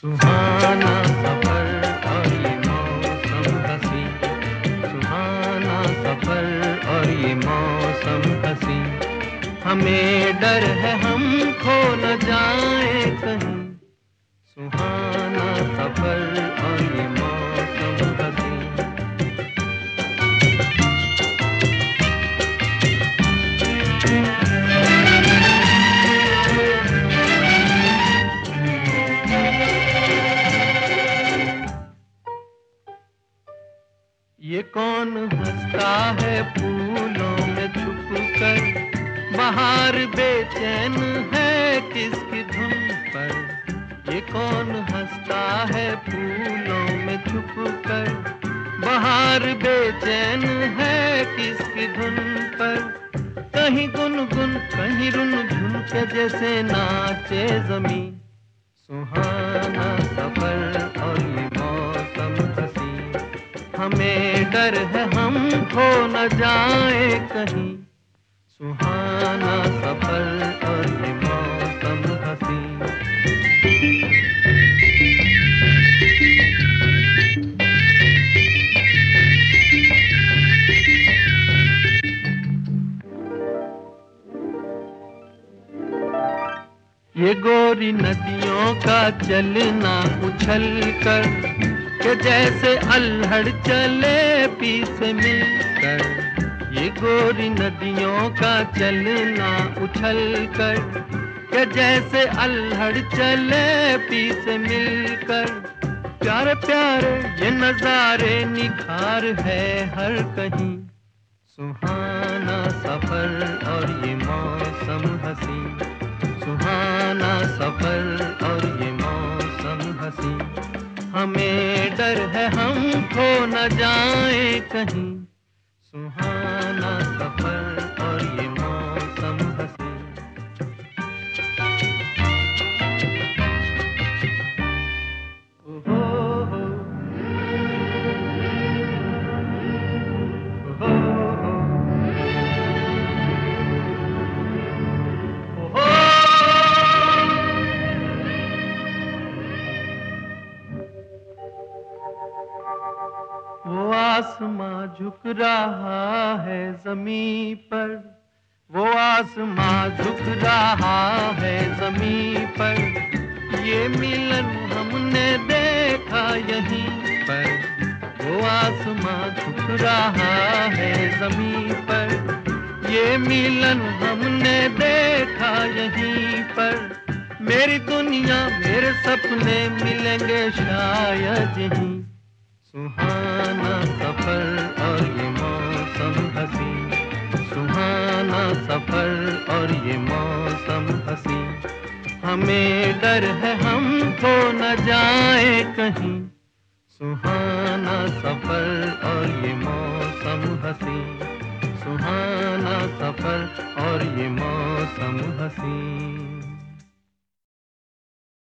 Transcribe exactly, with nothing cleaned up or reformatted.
सुहाना सफर और ये मौसम हसी, सुहाना सफर और ये मौसम हसी। हमें डर है हम खो न जाए कहीं, सुहाना सफर और ये मौसम हसी। ये कौन हंसता है फूलों में छुपकर, बाहर बेचैन है किसकी धुन पर। ये कौन हंसता है फूलों में छुपकर, बाहर बेचैन है किसकी धुन पर। कहीं गुनगुन कहीं रुनझुन के जैसे नाचे ज़मीं, सुहाना सफर और ये मौसम हसी। हमें डर है हम खो न जाए कहीं, सुहाना सफर और ये मौसम हसी। ये गोरी नदियों का चलना उछल कर, के जैसे अल्हड़ चले पी से मिलकर। ये गोरी नदियों का चलना उछल कर, के जैसे अल्हड़ चले पी से मिलकर। प्यारे प्यारे ये नजारे निखार है हर कहीं, सुहाना सफर और ये मौसम हसी। सुहाना सफर और ये मौसम हसी। हमें डर है हम खो न जाए कहीं, सुहाना सफर और ये मौसम हसी। ओहो हो, ओहो हो, ओहो। वो आसमां झुक रहा है ज़मीं पर, वो आसमां झुक रहा है ज़मीं पर। ये मिलन हमने देखा यहीं पर, वो आसमां झुक रहा है ज़मीं पर। ये मिलन हमने देखा यहीं पर। मेरी दुनिया मेरे सपने मिलेंगे शायद यहीं, सुहाना सफर और ये मौसम हसी। सुहाना सफर और ये मौसम हसी। हमें डर है हम खो न जाए कहीं, सुहाना सफर और ये मौसम हसी। सुहाना सफर और ये मौसम हसी।